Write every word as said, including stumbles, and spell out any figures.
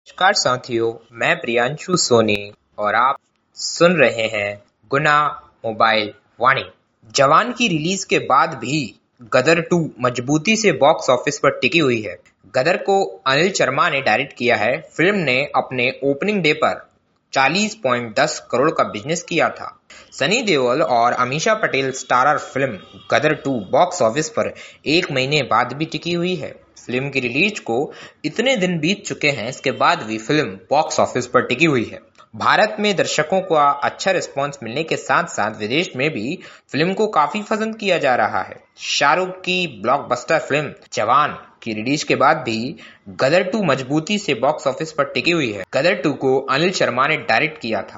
नमस्कार साथियों, मैं प्रियांशु सोनी और आप सुन रहे हैं गुना मोबाइल वाणी। जवान की रिलीज के बाद भी गदर टू मजबूती से बॉक्स ऑफिस पर टिकी हुई है। गदर को अनिल शर्मा ने डायरेक्ट किया है। फिल्म ने अपने ओपनिंग डे पर चालीस पॉइंट दस करोड़ का बिजनेस किया था। सनी देओल और Ameesha Patel starrer film Gadar two box office पर एक महीने बाद भी टिकी हुई है। फिल्म की रिलीज को इतने दिन बीत चुके हैं, इसके बाद भी फिल्म बॉक्स ऑफिस पर टिकी हुई है। भारत में दर्शकों का अच्छा रिस्पांस मिलने के साथ साथ विदेश में भी फिल्म को काफी पसंद किया जा रहा है। शाहरुख की ब्लॉकबस्टर फिल्म जवान की रिलीज के बाद भी गदर टू मजबूती से बॉक्स ऑफिस पर टिकी हुई है। गदर टू को अनिल शर्मा ने डायरेक्ट किया था।